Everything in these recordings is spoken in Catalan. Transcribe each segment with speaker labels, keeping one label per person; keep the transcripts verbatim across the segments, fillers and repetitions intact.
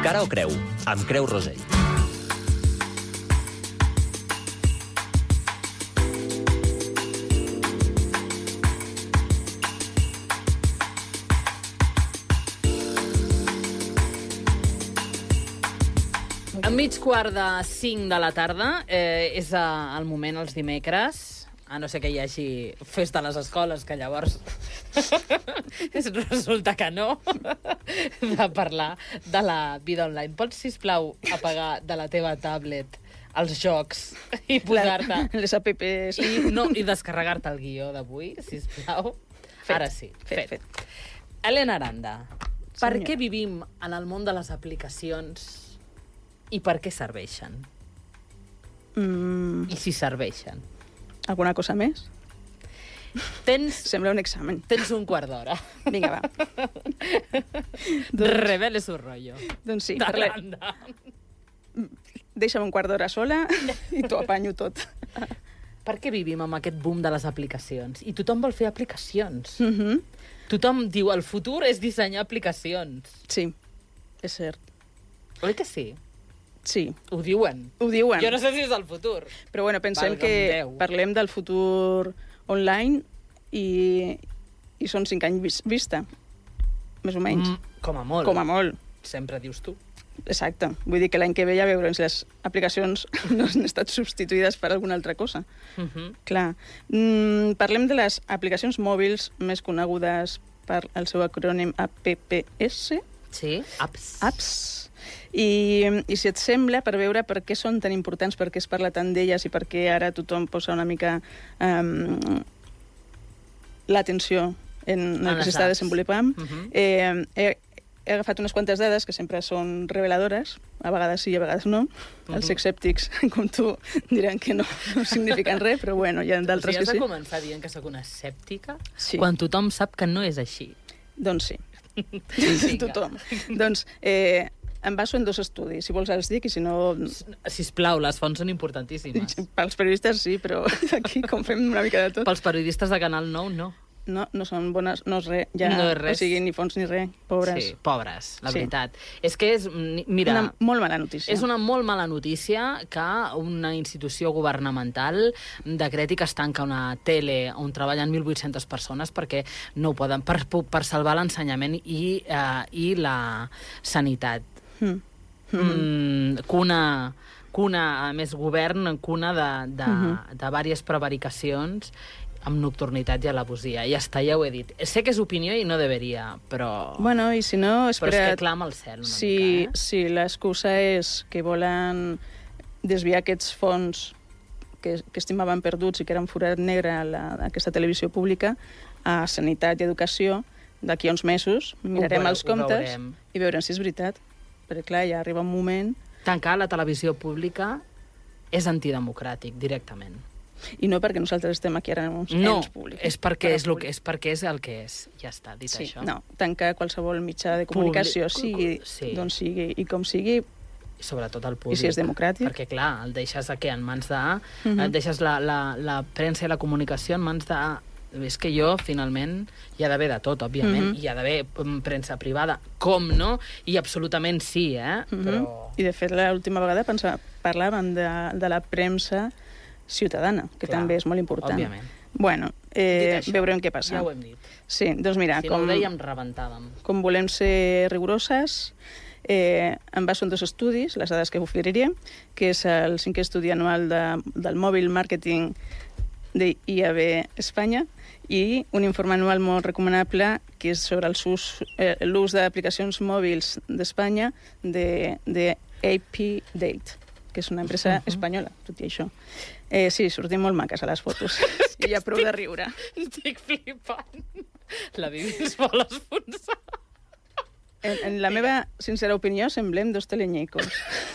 Speaker 1: Cara o creu, amb Creu Rosell.
Speaker 2: A mig quart de cinc de la tarda eh, és a, el moment, els dimecres, a no ser que hi hagi festa a les escoles, que llavors resulta que no, de parlar de la vida online. Pots, sisplau, apagar de la teva tablet els jocs i posar-te...
Speaker 3: Les apps.
Speaker 2: I, no, i descarregar-te el guió d'avui, sisplau.
Speaker 3: Fet,
Speaker 2: Ara sí, fet.
Speaker 3: fet, fet.
Speaker 2: Helena Aranda, per
Speaker 3: Senyora.
Speaker 2: què vivim en el món de les aplicacions i per què serveixen?
Speaker 3: Mm,
Speaker 2: I si serveixen?
Speaker 3: alguna cosa més?
Speaker 2: Tens,
Speaker 3: Sembla un examen.
Speaker 2: tens un quart d'hora.
Speaker 3: Vinga, va.
Speaker 2: Doncs... Revele su rollo.
Speaker 3: Doncs sí, parle...
Speaker 2: Aranda.
Speaker 3: deixa'm un quart d'hora sola i t'ho apanyo tot.
Speaker 2: Per què vivim amb aquest boom de les aplicacions? I tothom vol fer aplicacions.
Speaker 3: Mm -hmm.
Speaker 2: Tothom diu, el futur és dissenyar aplicacions.
Speaker 3: Sí, és cert.
Speaker 2: Oi que sí?
Speaker 3: Sí,
Speaker 2: Ho diuen.
Speaker 3: ho diuen.
Speaker 2: Jo no sé si és el futur.
Speaker 3: Però bueno, pensem
Speaker 2: Valga'm
Speaker 3: que
Speaker 2: Déu.
Speaker 3: parlem del futur online i, i són cinc anys vis- vista, més o menys.
Speaker 2: Mm, com a molt.
Speaker 3: Com a molt.
Speaker 2: Sempre dius tu.
Speaker 3: Exacte. Vull dir que l'any que ve ja veurem si les aplicacions no han estat substituïdes per alguna altra cosa.
Speaker 2: Uh -huh.
Speaker 3: Clar. Mm, parlem de les aplicacions mòbils més conegudes per el seu acrònim A P P S,
Speaker 2: Sí, apps.
Speaker 3: apps. I, I si et sembla, per veure per què són tan importants, per què es parla tant d'elles i per què ara tothom posa una mica um, l'atenció en el
Speaker 2: En
Speaker 3: que
Speaker 2: les
Speaker 3: s'està
Speaker 2: apps.
Speaker 3: desenvolupant,
Speaker 2: Uh -huh.
Speaker 3: eh, he, he agafat unes quantes dades que sempre són reveladores, a vegades sí i a vegades no. Els
Speaker 2: Mhm.
Speaker 3: escèptics, com tu, diran que no, no signifiquen res, però bueno, hi ha
Speaker 2: O
Speaker 3: d'altres
Speaker 2: sigui,
Speaker 3: que
Speaker 2: has de
Speaker 3: sí.
Speaker 2: començar dient que sóc una escèptica
Speaker 3: Sí.
Speaker 2: quan tothom sap que no és així.
Speaker 3: Doncs sí.
Speaker 2: Vinga.
Speaker 3: Tothom. Doncs eh, em baso en dos estudis, si vols els dic, i si no...
Speaker 2: Sisplau, les fonts són importantíssimes.
Speaker 3: Pels periodistes sí, però aquí com fem una mica de tot.
Speaker 2: Pels periodistes de Canal nou, no.
Speaker 3: No, no són bones, no és res. Ja,
Speaker 2: No és res.
Speaker 3: O sigui, ni fons ni res, pobres.
Speaker 2: Sí, pobres, la
Speaker 3: Sí.
Speaker 2: veritat. És que és... Mira,
Speaker 3: Una molt mala notícia.
Speaker 2: és una molt mala notícia que una institució governamental decreti que es tanca una tele on treballen mil vuit-centes persones perquè no ho poden, per, per salvar l'ensenyament i, eh, i la sanitat.
Speaker 3: Mm.
Speaker 2: Mm, cuna, cuna, a més, govern, cuna de, de,
Speaker 3: Mhm.
Speaker 2: de diverses prevaricacions amb nocturnitat i alabosia. Ja està, ja ho he dit. Sé que és opinió i no deveria, però...
Speaker 3: Bueno, i si no,
Speaker 2: però és
Speaker 3: espera...
Speaker 2: que clama al cel una
Speaker 3: si,
Speaker 2: mica, eh?
Speaker 3: si l'excusa és que volen desviar aquests fons que, que estimaven perduts i que eren forat negre a, la, a aquesta televisió pública a sanitat i educació, d'aquí a uns mesos mirarem
Speaker 2: veureu,
Speaker 3: els
Speaker 2: ho
Speaker 3: comptes
Speaker 2: veurem.
Speaker 3: i veurem si és veritat. Perquè, clar, ja arriba un moment...
Speaker 2: Tancar la televisió pública és antidemocràtic, directament.
Speaker 3: I no perquè nosaltres estem aquí ara en uns
Speaker 2: No,
Speaker 3: ens públics.
Speaker 2: és perquè
Speaker 3: Però
Speaker 2: és, lo que,
Speaker 3: públic.
Speaker 2: és perquè és el que és. Ja està, dit
Speaker 3: Sí,
Speaker 2: això.
Speaker 3: no, tancar qualsevol mitjà de comunicació,
Speaker 2: Publi-
Speaker 3: sigui
Speaker 2: sí.
Speaker 3: d'on sigui i com sigui,
Speaker 2: I sobretot el públic.
Speaker 3: i si és democràtic.
Speaker 2: Perquè, clar, el deixes aquí en mans de...
Speaker 3: Mhm.
Speaker 2: Et deixes la, la, la premsa i la comunicació en mans de... És que jo, finalment, hi ha d'haver de tot, òbviament.
Speaker 3: Mhm.
Speaker 2: Hi ha d'haver mm, premsa privada, com no? I absolutament sí, eh?
Speaker 3: Mhm.
Speaker 2: Però...
Speaker 3: I, de fet, l'última vegada pensa, parlàvem de, de la premsa ciutadana, que
Speaker 2: Clar,
Speaker 3: també és molt important.
Speaker 2: òbviament.
Speaker 3: Bueno,
Speaker 2: Dit
Speaker 3: eh,
Speaker 2: això,
Speaker 3: veurem què passa.
Speaker 2: Ja ho hem dit.
Speaker 3: Sí, doncs mira,
Speaker 2: Si
Speaker 3: com,
Speaker 2: no ho dèiem, rebentàvem.
Speaker 3: com volem ser rigoroses, eh, em baso en dos estudis, les dades que oferiré, que és el cinquè estudi anual de, del mòbil marketing de I A B Espanya i un informe anual molt recomanable que és sobre l'ús eh, l'ús d'aplicacions mòbils d'Espanya de, de A P Date, que és una empresa
Speaker 2: Mhm.
Speaker 3: espanyola, tot i això. Eh, sí, sortim molt maques a les fotos. I hi ha prou de riure.
Speaker 2: Estic flipant. La Bibi es vol esfonsar.
Speaker 3: En, en la meva sincera opinió, semblem dos telenyecos.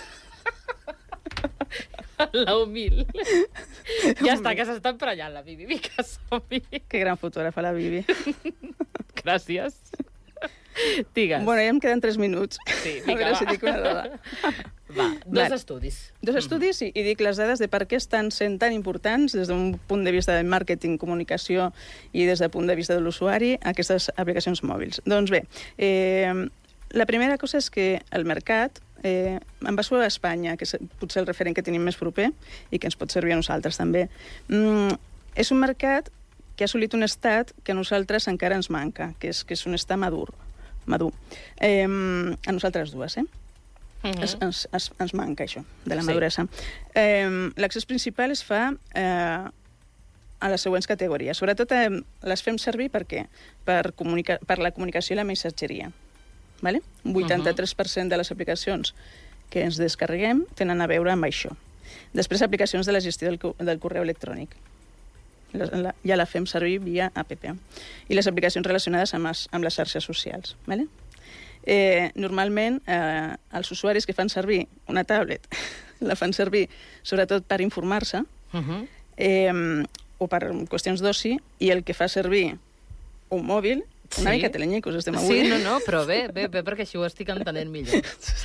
Speaker 2: La humil. Ja està, que s'està emprenyant la Bibi. Vinga, som-hi.
Speaker 3: Que gran fotògrafa, la Bibi.
Speaker 2: Gràcies. Digues.
Speaker 3: Bueno, ja em queden tres minuts.
Speaker 2: Sí,
Speaker 3: A
Speaker 2: vinga,
Speaker 3: veure
Speaker 2: va.
Speaker 3: si dic una dada.
Speaker 2: Va, dos
Speaker 3: Vale.
Speaker 2: estudis.
Speaker 3: Dos estudis i, i dic les dades de per què estan sent tan importants des d'un punt de vista de màrqueting, comunicació i des del punt de vista de l'usuari aquestes aplicacions mòbils. Doncs bé, eh, la primera cosa és que el mercat, eh, en base a Espanya, que és potser el referent que tenim més proper i que ens pot servir a nosaltres també, mm, és un mercat que ha assolit un estat que a nosaltres encara ens manca, que és, que és un estat madur. madur. Eh, a nosaltres dues, eh? Uh -huh. es, ens, es, ens manca això, de la maduresa. Sí. Eh, L'accés principal es fa eh, a les següents categories. Sobretot eh, les fem servir per què? Per, comunica per la comunicació i la missatgeria. Vale? Un vuitanta-tres per cent de les aplicacions que ens descarreguem tenen a veure amb això. Després, aplicacions de la gestió del, del correu electrònic. La, la, ja la fem servir via app. I les aplicacions relacionades amb les, amb les xarxes socials. Vale? Eh, normalment, eh, els usuaris que fan servir una tablet la fan servir sobretot per informar-se uh -huh. eh, o per qüestions d'oci, i el que fa servir un mòbil, una sí. mica telenyicos estem avui.
Speaker 2: Sí, no, no, però bé, bé, bé, perquè així ho estic entenent millor.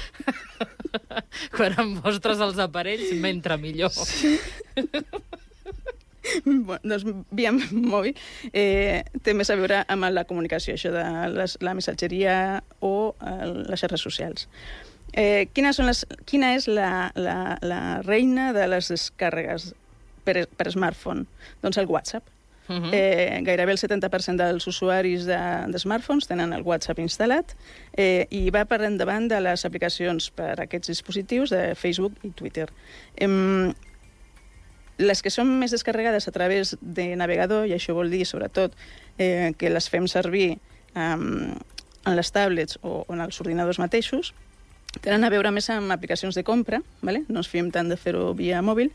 Speaker 2: Quan em mostres els aparells, m'entra millor. Sí.
Speaker 3: Bueno, doncs via mòbil eh, té més a veure amb la comunicació, això de les, la missatgeria o eh, les xarxes socials. Eh, quines són les, quina és la, la, la reina de les descàrregues per, per smartphone? Doncs el WhatsApp. Uh -huh. eh, gairebé el setanta per cent dels usuaris de, de smartphones tenen el WhatsApp instal·lat eh, i va per endavant de les aplicacions per a aquests dispositius de Facebook i Twitter. Eh, Les que són més descarregades a través de navegador, i això vol dir, sobretot, eh, que les fem servir um, en les tablets o en els ordinadors mateixos, tenen a veure més amb aplicacions de compra, ¿vale? No ens fiem tant de fer-ho via mòbil,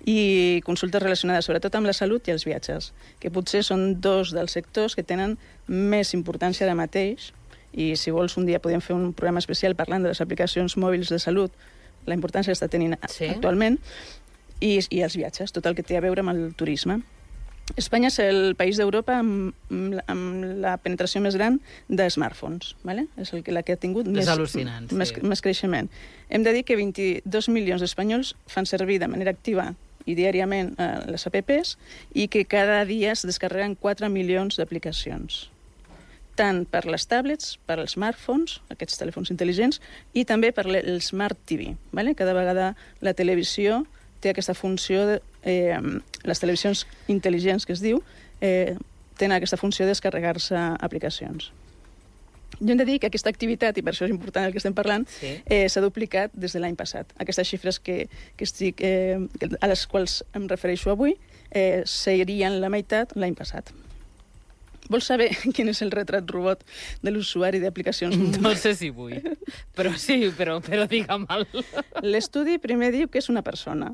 Speaker 3: i consultes relacionades sobretot amb la salut i els viatges, que potser són dos dels sectors que tenen més importància ara mateix, i si vols un dia podem fer un programa especial parlant de les aplicacions mòbils de salut, la importància que està tenint sí. actualment, I, i els viatges, tot el que té a veure amb el turisme. Espanya és el país d'Europa amb, amb la penetració més gran de smartphones, ¿vale? És el que, la que ha tingut més,
Speaker 2: al·lucinant,
Speaker 3: més,
Speaker 2: sí.
Speaker 3: més creixement. Hem de dir que vint-i-dos milions d'espanyols fan servir de manera activa i diàriament eh, les apps, i que cada dia es descarreguen quatre milions d'aplicacions, tant per les tablets, per als smartphones, aquests telèfons intel·ligents, i també per el Smart T V. ¿Vale? Cada vegada la televisió té aquesta funció, de, eh, les televisions intel·ligents, que es diu, eh, tenen aquesta funció de descarregar-se aplicacions. Jo hem de dir que aquesta activitat, i per això és important el que estem parlant, s'ha sí. eh, duplicat des de l'any passat. Aquestes xifres que, que estic, eh, a les quals em refereixo avui eh, serien la meitat l'any passat. Vols saber quin és el retrat robot de l'usuari d'aplicacions?
Speaker 2: No sé si vull, però sí, però, però digue'm-el.
Speaker 3: L'estudi primer diu que és una persona.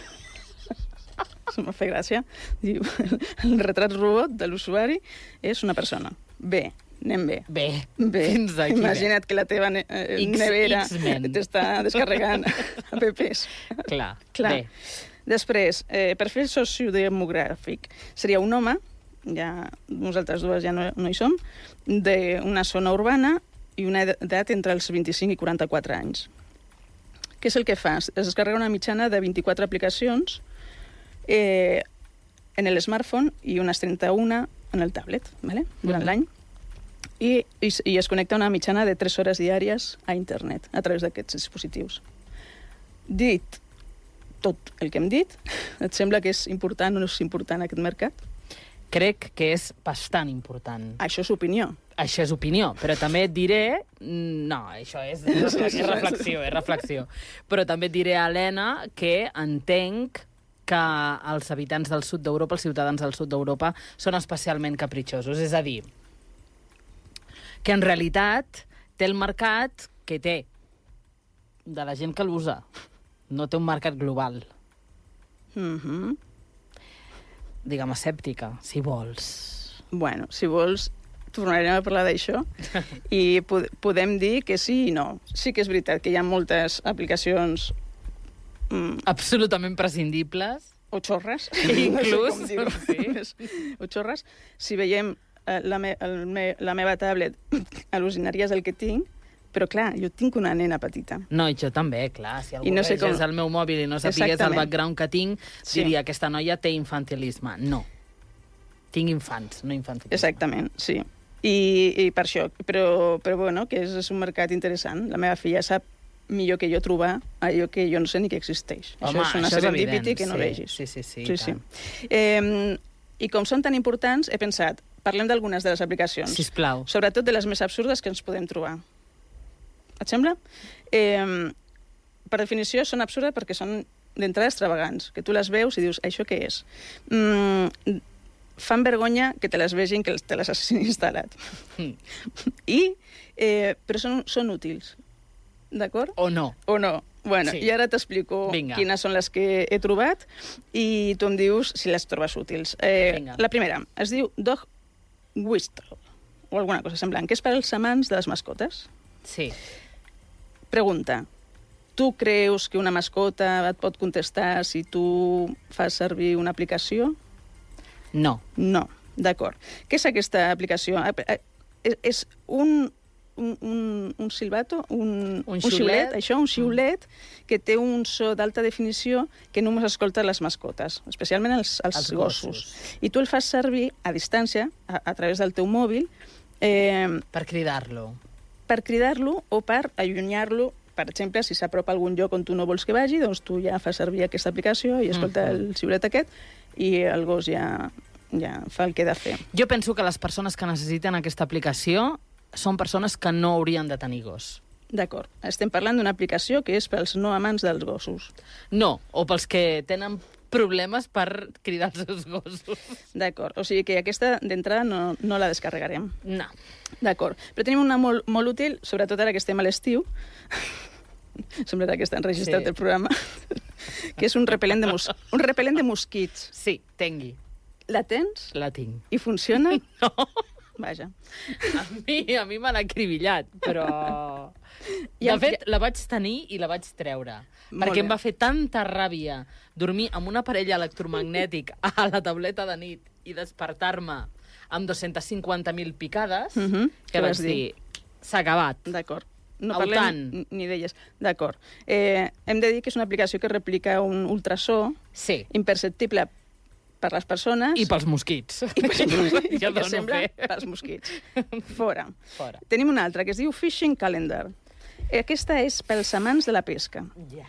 Speaker 3: Això m'ha fet gràcia. Diu, el retrat robot de l'usuari és una persona. Bé, anem bé.
Speaker 2: Bé,
Speaker 3: bé.
Speaker 2: Fins aquí.
Speaker 3: Imagina't bé. Que la teva ne eh, X, nevera t'està descarregant apps.
Speaker 2: Clar,
Speaker 3: Clar.
Speaker 2: Bé.
Speaker 3: Després, eh, perfil sociodemogràfic. Seria un home, ja nosaltres dues ja no, no hi som, d'una zona urbana i una edat entre els vint-i-cinc i quaranta-quatre anys. Què és el que fa? Es descarrega una mitjana de vint-i-quatre aplicacions eh, en el smartphone i unes trenta-una en el tablet, ¿vale? Durant mm-hmm. l'any. I, i, I es connecta una mitjana de tres hores diàries a internet a través d'aquests dispositius. Dit tot el que hem dit, et sembla que és important o no és important aquest mercat?
Speaker 2: Crec que és bastant important.
Speaker 3: Això és opinió.
Speaker 2: Això és opinió, però també et diré... No, això és, és reflexió, és reflexió. Però també et diré, Helena, que entenc que els habitants del sud d'Europa, els ciutadans del sud d'Europa, són especialment capritxosos. És a dir, que en realitat té el mercat que té de la gent que l'usa. No té un mercat global.
Speaker 3: Mhm.
Speaker 2: Digue'm, escèptica, si vols.
Speaker 3: Bueno, si vols, tornarem a parlar d'això i pod podem dir que sí i no. Sí que és veritat que hi ha moltes aplicacions...
Speaker 2: Mm, absolutament prescindibles.
Speaker 3: O xorres.
Speaker 2: Inclús.
Speaker 3: No sé sí. O xorres. Si veiem eh, la, me el me la meva tablet, al·lucinaries el que tinc, però clar, jo tinc una nena petita.
Speaker 2: No, i jo també, clar. Si algú
Speaker 3: no sé
Speaker 2: vegés
Speaker 3: com...
Speaker 2: el meu mòbil i no sapigués el background que tinc,
Speaker 3: sí.
Speaker 2: diria, aquesta noia té infantilisme. No. Tinc infants, no infantilisme.
Speaker 3: Exactament, sí. I, i per això, però, però bueno, que és, és un mercat interessant. La meva filla sap millor que jo trobar allò que jo no sé ni que existeix.
Speaker 2: Home,
Speaker 3: això és una
Speaker 2: això és
Speaker 3: serendipity
Speaker 2: evident,
Speaker 3: que no
Speaker 2: sí,
Speaker 3: vegis.
Speaker 2: sí, sí, sí,
Speaker 3: sí,
Speaker 2: i
Speaker 3: sí.
Speaker 2: tant.
Speaker 3: Eh, I com són tan importants, he pensat, parlem d'algunes de les aplicacions.
Speaker 2: Sisplau.
Speaker 3: Sobretot de les més absurdes que ens podem trobar. Et sembla? Eh, per definició, són absurdes perquè són d'entrada extravagants, que tu les veus i dius, això què és? Mm, fan vergonya que te les vegin, que te les hagin instal·lat.
Speaker 2: Mm.
Speaker 3: I, eh, però són, són útils, d'acord?
Speaker 2: O no.
Speaker 3: O no. Bueno,
Speaker 2: Sí.
Speaker 3: i ara t'explico
Speaker 2: Vinga.
Speaker 3: quines són les que he trobat i tu em dius si les trobes útils. Eh,
Speaker 2: Vinga.
Speaker 3: la primera es diu Dog Whistle, o alguna cosa semblant, que és per als amants de les mascotes.
Speaker 2: Sí.
Speaker 3: Pregunta. Tu creus que una mascota et pot contestar si tu fas servir una aplicació?
Speaker 2: No.
Speaker 3: No. D'acord. Què és aquesta aplicació? Eh, eh, És, és un, un, un, un silbato, un,
Speaker 2: Un
Speaker 3: un
Speaker 2: xiulet.
Speaker 3: xiulet, això, un xiulet que té un so d'alta definició que només escolta les mascotes, especialment els, els,
Speaker 2: Els
Speaker 3: gossos.
Speaker 2: gossos.
Speaker 3: I tu el fas servir a distància, a, a través del teu mòbil, eh,
Speaker 2: Per cridar-lo.
Speaker 3: per cridar-lo o per allunyar-lo. Per exemple, si s'apropa a algun lloc on tu no vols que vagi, doncs tu ja fas servir aquesta aplicació i escolta
Speaker 2: Mhm.
Speaker 3: el xiulet aquest i el gos ja, ja fa el que ha de fer.
Speaker 2: Jo penso que les persones que necessiten aquesta aplicació són persones que no haurien de tenir gos.
Speaker 3: D'acord. Estem parlant d'una aplicació que és pels no amants dels gossos.
Speaker 2: No, o pels que tenen problemes per cridar els seus gossos.
Speaker 3: D'acord. O sigui que aquesta d'entrada no, no la descarregarem.
Speaker 2: No.
Speaker 3: D'acord. Però tenim una molt, molt útil, sobretot ara que estem a l'estiu. Semblarà que està enregistrat
Speaker 2: Sí.
Speaker 3: el programa. Que és un repel·lent de, mos un repel·lent de mosquits.
Speaker 2: Sí, tengui.
Speaker 3: La tens
Speaker 2: La tinc.
Speaker 3: i funciona?
Speaker 2: No.
Speaker 3: Vaja.
Speaker 2: A mi, a mi m'han acribillat, però...
Speaker 3: I
Speaker 2: De
Speaker 3: el-
Speaker 2: fet, la vaig tenir i la vaig treure.
Speaker 3: Molt
Speaker 2: perquè
Speaker 3: bé.
Speaker 2: em va fer tanta ràbia dormir amb un aparell electromagnètic a la tauleta de nit i despertar-me amb dos-centes cinquanta mil picades,
Speaker 3: Mhm.
Speaker 2: que
Speaker 3: Què
Speaker 2: vaig
Speaker 3: vas dir?
Speaker 2: dir, s'ha acabat.
Speaker 3: D'acord. No
Speaker 2: Au
Speaker 3: parlem
Speaker 2: tant.
Speaker 3: ni d'elles. D'acord. Eh, hem de dir que és una aplicació que replica un ultrasó
Speaker 2: Sí,
Speaker 3: imperceptible per les persones
Speaker 2: i pels mosquits.
Speaker 3: i per
Speaker 2: ja
Speaker 3: que
Speaker 2: dono
Speaker 3: sembla
Speaker 2: fe.
Speaker 3: pels mosquits. Fora.
Speaker 2: Fora.
Speaker 3: Tenim una altra que es diu Fishing Calendar. Aquesta és pels amants de la pesca.
Speaker 2: Ja.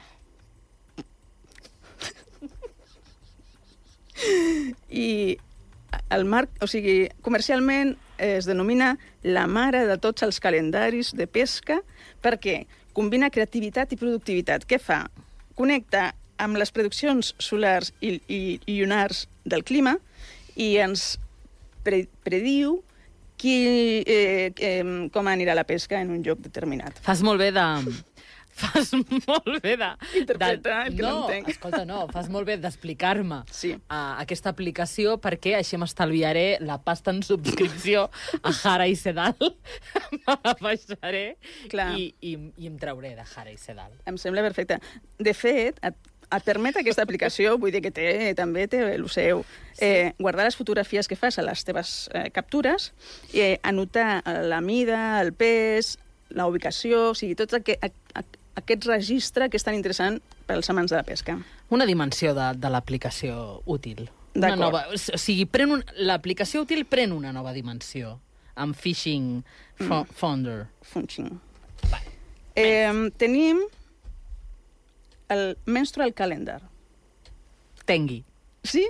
Speaker 3: I el marc, o sigui, comercialment es denomina la mare de tots els calendaris de pesca perquè combina creativitat i productivitat. Què fa? Connecta amb les prediccions solars i, i, i lunars del clima i ens pre, prediu qui, eh, eh, com anirà la pesca en un lloc determinat.
Speaker 2: Fas molt bé de... Fas molt bé de...
Speaker 3: Interpreta el que no entenc.
Speaker 2: escolta, no, fas molt bé d'explicar-me
Speaker 3: Sí.
Speaker 2: uh, aquesta aplicació perquè així m'estalviaré la pasta en subscripció a Jara i Sedal. Me la baixaré
Speaker 3: Clar.
Speaker 2: i, i, i em trauré de Jara i Sedal.
Speaker 3: Em sembla perfecte. De fet, et, et permet aquesta aplicació, vull dir que té, també té el seu, eh, guardar les fotografies que fas a les teves eh, captures, eh, anotar la mida, el pes, la ubicació, o sigui, tot aqu aqu aquest registre que és tan interessant pels amants de la pesca.
Speaker 2: Una dimensió de, de l'aplicació útil. Una
Speaker 3: D'acord.
Speaker 2: nova, o sigui, pren un, l'aplicació útil pren una nova dimensió amb Fishing fo
Speaker 3: Mm.
Speaker 2: Founder.
Speaker 3: Funching.
Speaker 2: Vale.
Speaker 3: Eh, tenim el Menstrual Calendar.
Speaker 2: Tengui.
Speaker 3: Sí?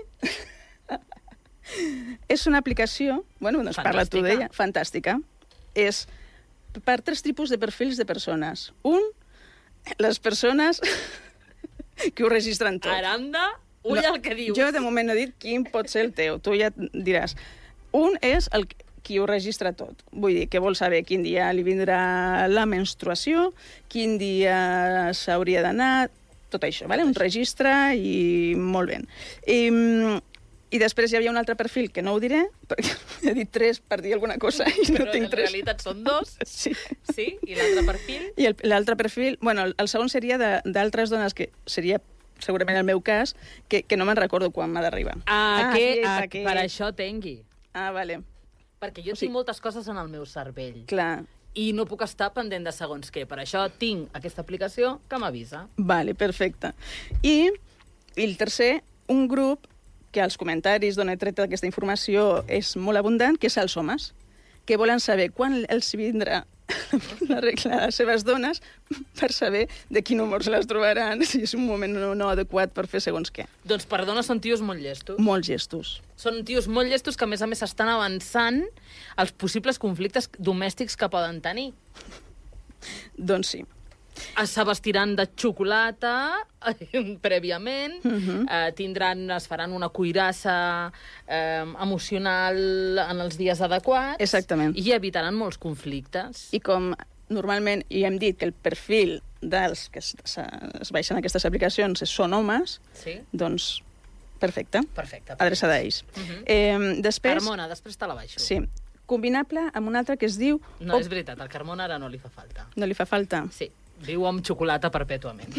Speaker 3: És una aplicació, bueno, doncs parla tu
Speaker 2: Fantàstica.
Speaker 3: d'ella, fantàstica. És per tres tipus de perfils de persones. Un, les persones que ho registren tot.
Speaker 2: Aranda, ull
Speaker 3: No,
Speaker 2: al que dius.
Speaker 3: Jo de moment no he dit quin pot ser el teu, tu ja diràs. Un és el qui ho registra tot. Vull dir, que vol saber quin dia li vindrà la menstruació, quin dia s'hauria d'anar, tot això, vale? Un registre i molt bé. I, I després hi havia un altre perfil que no ho diré, perquè he dit tres per dir alguna cosa i no
Speaker 2: Però
Speaker 3: tinc
Speaker 2: en
Speaker 3: tres.
Speaker 2: realitat són dos,
Speaker 3: Sí.
Speaker 2: sí? I l'altre perfil?
Speaker 3: I el- l'altre perfil, bueno, el, el segon seria de- d'altres dones, que seria segurament el meu cas, que, que no me'n recordo quan m'ha d'arribar.
Speaker 2: Ah, que,
Speaker 3: aquest,
Speaker 2: ah,
Speaker 3: aquest.
Speaker 2: per això tengui.
Speaker 3: Ah, vale,
Speaker 2: Perquè jo
Speaker 3: O sigui-
Speaker 2: tinc moltes coses en el meu cervell
Speaker 3: clar.
Speaker 2: i no puc estar pendent de segons què. Per això tinc aquesta aplicació que m'avisa.
Speaker 3: Vale, perfecte. I, I el tercer, un grup que als comentaris d'on he tret aquesta informació és molt abundant, que és els homes, que volen saber quan els vindrà la regla a les seves dones per saber de quin humor se les trobaran, si és un moment no, no adequat per fer segons què.
Speaker 2: Doncs, perdona, són tios molt llestos.
Speaker 3: Molts gestos.
Speaker 2: Són tios molt llestos que, a més a més, estan avançant els possibles conflictes domèstics que poden tenir.
Speaker 3: Doncs sí.
Speaker 2: S'abastiran de xocolata prèviament, uh -huh. eh, tindran, es faran una cuirassa eh, emocional en els dies adequats.
Speaker 3: Exactament.
Speaker 2: I evitaran molts conflictes.
Speaker 3: I com normalment, i hem dit que el perfil dels que es, es baixen aquestes aplicacions són homes,
Speaker 2: sí?
Speaker 3: Doncs perfecte.
Speaker 2: Perfecte.
Speaker 3: Adreçada a ells.
Speaker 2: Uh -huh.
Speaker 3: eh, després,
Speaker 2: Carmona, després te la baixo.
Speaker 3: Sí. Combinable amb un altre que es diu...
Speaker 2: No, és veritat, al Carmona ara no li fa falta.
Speaker 3: No li fa falta?
Speaker 2: Sí. Viu amb xocolata perpètuament.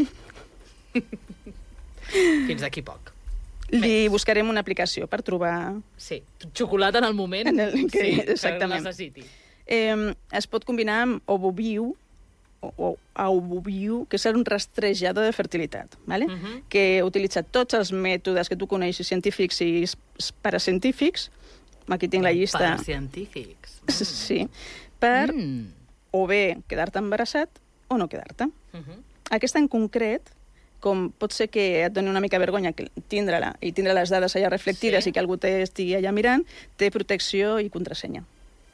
Speaker 2: Fins aquí poc.
Speaker 3: Li
Speaker 2: Més.
Speaker 3: buscarem una aplicació per trobar...
Speaker 2: Sí, xocolata en el moment
Speaker 3: En el que-
Speaker 2: sí,
Speaker 3: exactament.
Speaker 2: que necessiti.
Speaker 3: Eh, es pot combinar amb Ovoviu, o, o Ovoviu, que és un rastrejador de fertilitat, ¿vale?
Speaker 2: Uh -huh.
Speaker 3: Que utilitza tots els mètodes que tu coneixes, científics i s- paracientífics. Aquí tinc la llista.
Speaker 2: Paracientífics. Mm.
Speaker 3: Sí. Per
Speaker 2: Mm.
Speaker 3: o bé quedar-te embarassat o no quedar-te.
Speaker 2: Uh -huh.
Speaker 3: Aquesta en concret, com pot ser que et doni una mica vergonya tindre-la i tindre les dades allà reflectides
Speaker 2: Sí.
Speaker 3: i que algú t'estigui allà mirant, té protecció i contrasenya.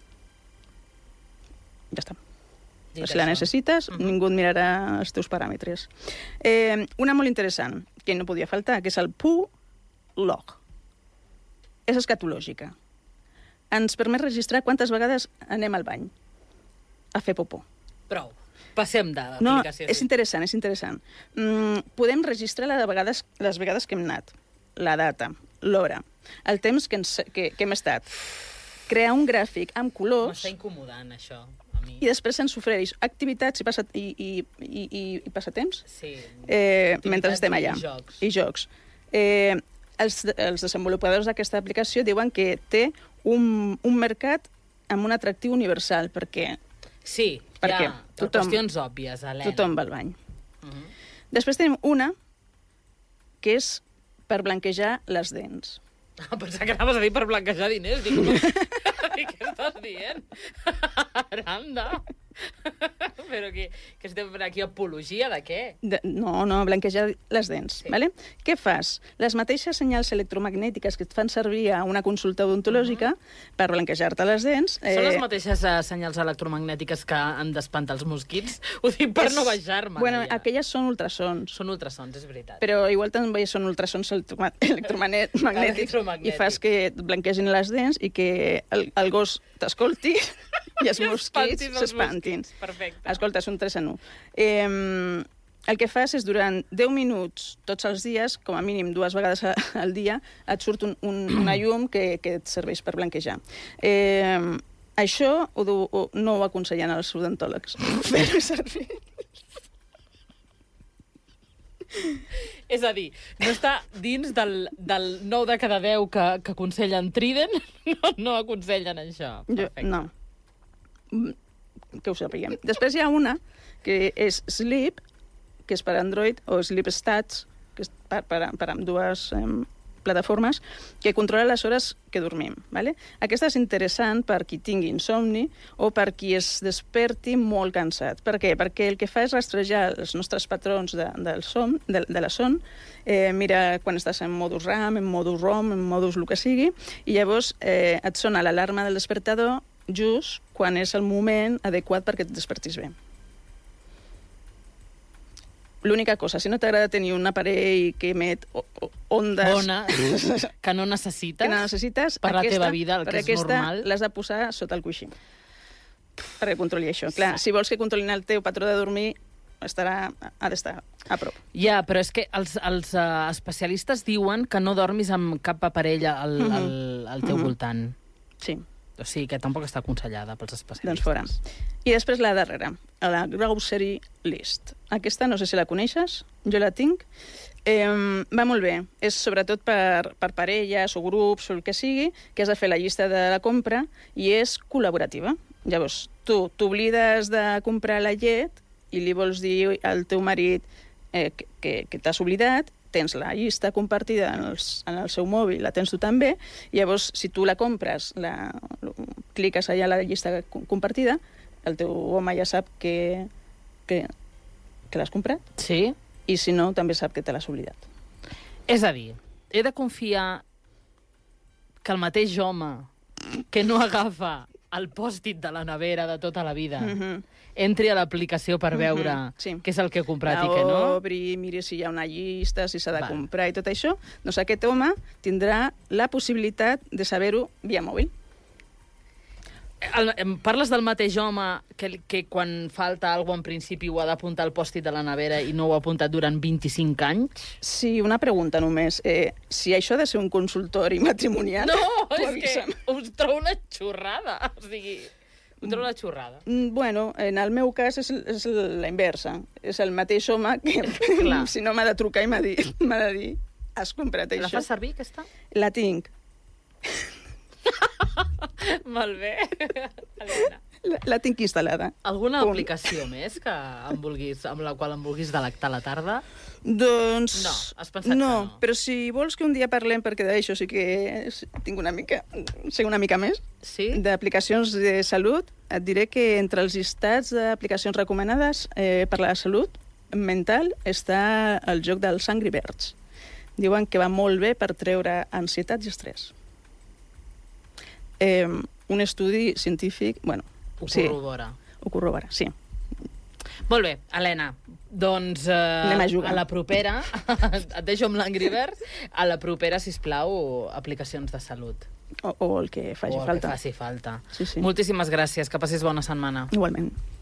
Speaker 3: Ja està.
Speaker 2: Dit
Speaker 3: Si la
Speaker 2: això.
Speaker 3: necessites, uh -huh. ningú et mirarà els teus paràmetres. Eh, una molt interessant, que no podia faltar, que és el Pu-Log. És escatològica. Ens permet registrar quantes vegades anem al bany a fer popó.
Speaker 2: Prou. Passem de
Speaker 3: No,
Speaker 2: l'aplicació.
Speaker 3: és interessant, és interessant. Mm, podem registrar les vegades, les vegades que hem anat, la data, l'hora, el temps que, ens, que, que hem estat, crear un gràfic amb colors
Speaker 2: M'està incomodant, això, a mi.
Speaker 3: i després se'ns ofereix activitats i, passa, i, i, i, i, i passatemps
Speaker 2: Sí.
Speaker 3: eh,
Speaker 2: Activitats
Speaker 3: mentre estem allà.
Speaker 2: I jocs.
Speaker 3: I jocs. Eh, els, els desenvolupadors d'aquesta aplicació diuen que té un, un mercat amb un atractiu universal, perquè
Speaker 2: Sí,
Speaker 3: Per
Speaker 2: hi ha
Speaker 3: què? Tothom-
Speaker 2: qüestions òbvies, Helena.
Speaker 3: tothom va al bany.
Speaker 2: Uh -huh.
Speaker 3: Després tenim una que és per blanquejar les dents.
Speaker 2: Ah, pensava que anaves a dir per blanquejar diners. Dic, Dic què estàs dient? Aranda. Però que, que estem fent aquí apologia de què?
Speaker 3: De, no, no, blanquejar les dents.
Speaker 2: Sí.
Speaker 3: Vale? Què fas? Les mateixes senyals electromagnètiques que et fan servir a una consulta odontològica uh -huh. per blanquejar-te les dents...
Speaker 2: Eh... Són les mateixes uh, senyals electromagnètiques que han d'espantar els mosquits? Ho dic per
Speaker 3: és...
Speaker 2: no baixar-me.
Speaker 3: Bueno,
Speaker 2: ja.
Speaker 3: aquelles són ultrasons.
Speaker 2: Són ultrasons, és veritat.
Speaker 3: Però igual també són ultrasons electroma- electromagnètics
Speaker 2: Electromagnètics.
Speaker 3: i fas que et blanquegin les dents i que el, el gos t'escolti i els
Speaker 2: I
Speaker 3: mosquits
Speaker 2: espantis els
Speaker 3: s'espantin.
Speaker 2: mosquits. Perfecte.
Speaker 3: Escolta, és un tres en un. Eh, el que fas és durant deu minuts tots els dies, com a mínim dues vegades a- al dia, et surt un, un, una llum que, que et serveix per blanquejar. Eh, això ho, du- ho, no ho aconsellen els odontòlegs. Fer-ho servir.
Speaker 2: És a dir, no està dins del, del nou de cada deu que, que aconsellen Trident, no, no aconsellen això.
Speaker 3: Jo,
Speaker 2: Perfecte.
Speaker 3: no. Mm, que ho sapiguem. Després hi ha una que és Sleep, que és per Android, o Sleep Stats, que és per, per, per amb dues eh, plataformes, que controla les hores que dormim. ¿vale? Aquesta és interessant per qui tingui insomni o per qui es desperti molt cansat. Per què? Perquè el que fa és rastrejar els nostres patrons de, del son, de, de la son, eh, mira quan estàs en modus RAM, en modus ROM, en modus el que sigui, i llavors eh, et sona l'alarma del despertador just quan és el moment adequat perquè et despertis bé. L'única cosa, si no t'agrada tenir un aparell que emet o- o- ondes...
Speaker 2: Bona, que no necessites.
Speaker 3: que no necessites,
Speaker 2: per la
Speaker 3: aquesta,
Speaker 2: teva vida, el
Speaker 3: per
Speaker 2: que és
Speaker 3: aquesta
Speaker 2: normal.
Speaker 3: l'has de posar sota el coixí perquè controli això. Clar,
Speaker 2: Sí.
Speaker 3: si vols que controlin el teu patró de dormir, estarà, ha d'estar a prop.
Speaker 2: Ja, però és que els, els uh, especialistes diuen que no dormis amb cap aparell al,
Speaker 3: Mhm.
Speaker 2: al, al teu
Speaker 3: Mhm.
Speaker 2: voltant.
Speaker 3: Sí,
Speaker 2: O sigui, que tampoc està aconsellada pels especialistes.
Speaker 3: doncs fora. I després la darrera, la Grocery List. Aquesta no sé si la coneixes, jo la tinc. Eh, va molt bé. És sobretot per, per parelles o grups o el que sigui, que has de fer la llista de la compra i és col·laborativa. Llavors, tu t'oblides de comprar la llet i li vols dir al teu marit eh, que, que, que t'has oblidat, tens la llista compartida en, els, en el seu mòbil, la tens tu també, i llavors, si tu la compres, la, cliques allà a la llista compartida, el teu home ja sap que, que, que l'has comprat,
Speaker 2: Sí?
Speaker 3: i si no, també sap que te l'has oblidat.
Speaker 2: És a dir, he de confiar que el mateix home que no agafa el pòst-it de la nevera de tota la vida
Speaker 3: Mhm.
Speaker 2: entri a l'aplicació per veure
Speaker 3: Mhm, sí.
Speaker 2: què és el que he comprat i què no?
Speaker 3: Obri, miri si hi ha una llista, si s'ha de
Speaker 2: Val.
Speaker 3: comprar i tot això, doncs aquest home tindrà la possibilitat de saber-ho via mòbil.
Speaker 2: El, em parles del mateix home que, que quan falta alguna cosa en principi ho ha d'apuntar al pòst-it de la nevera i no ho ha apuntat durant vint-i-cinc anys?
Speaker 3: Sí, una pregunta només. Eh, si això ha de ser un consultori matrimonial...
Speaker 2: No,
Speaker 3: tu
Speaker 2: és
Speaker 3: avisa'm.
Speaker 2: que us trobo una xorrada. O sigui, ho trobo una xorrada.
Speaker 3: Mm, Bueno, en el meu cas és, és la inversa. És el mateix home que,
Speaker 2: Clar.
Speaker 3: si no, m'ha de trucar i m'ha de, dir- m'ha de dir has comprat
Speaker 2: La
Speaker 3: això.
Speaker 2: fas servir, aquesta?
Speaker 3: La tinc.
Speaker 2: Molt bé. Helena.
Speaker 3: La, la tinc instal·lada.
Speaker 2: Alguna
Speaker 3: Punt.
Speaker 2: aplicació més que em vulguis, amb la qual em vulguis delectar la tarda?
Speaker 3: Doncs...
Speaker 2: No, has pensat
Speaker 3: no,
Speaker 2: que no.
Speaker 3: però si vols que un dia parlem, perquè d'això sí que és- tinc una mica... sé una mica més,
Speaker 2: Sí?
Speaker 3: d'aplicacions de salut, et diré que entre els llistats d'aplicacions recomanades eh, per la salut mental està el joc dels Angry Birds. Diuen que va molt bé per treure ansietat i estrès. Eh, un estudi científic, bueno,
Speaker 2: Ho
Speaker 3: sí,
Speaker 2: corrobora.
Speaker 3: ho corrobora, sí.
Speaker 2: Molt bé, Helena, doncs eh,
Speaker 3: Anem a jugar.
Speaker 2: a la propera, et deixo amb l'Angry Birds, a la propera, sisplau, aplicacions de salut.
Speaker 3: O, o el que faci
Speaker 2: o el
Speaker 3: falta.
Speaker 2: que faci falta.
Speaker 3: Sí, sí.
Speaker 2: Moltíssimes gràcies, que passis bona setmana.
Speaker 3: Igualment.